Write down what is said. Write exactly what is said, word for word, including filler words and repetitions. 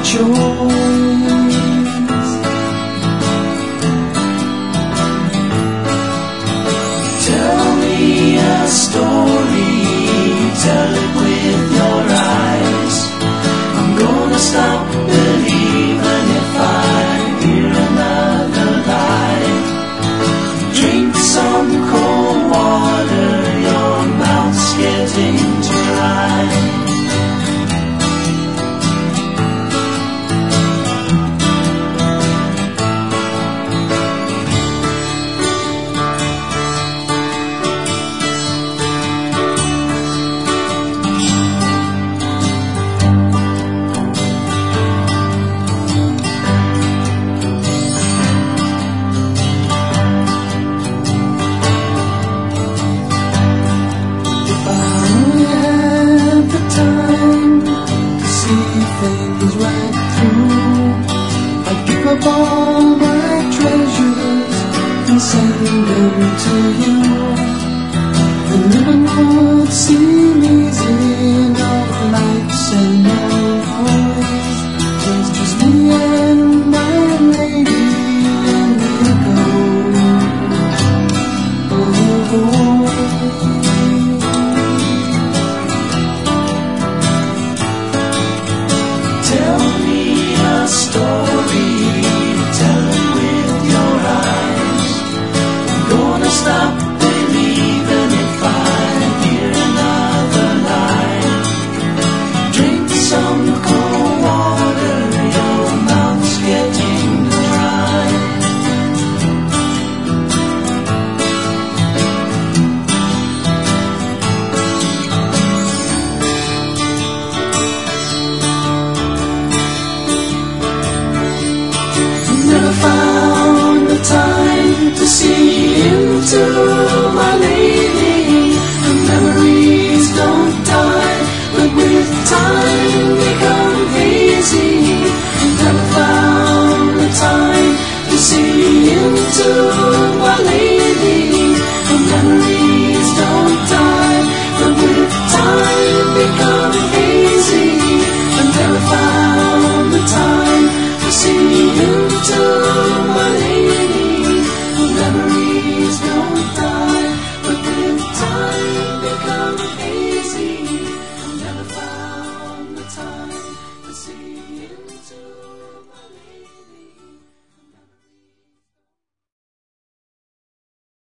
choice. Tell me a story, tell it with your eyes. I'm gonna stop believing if I hear another lie. Drink some cold water, your mouth's getting dry. Things right through, I give up all my treasures and send them to you.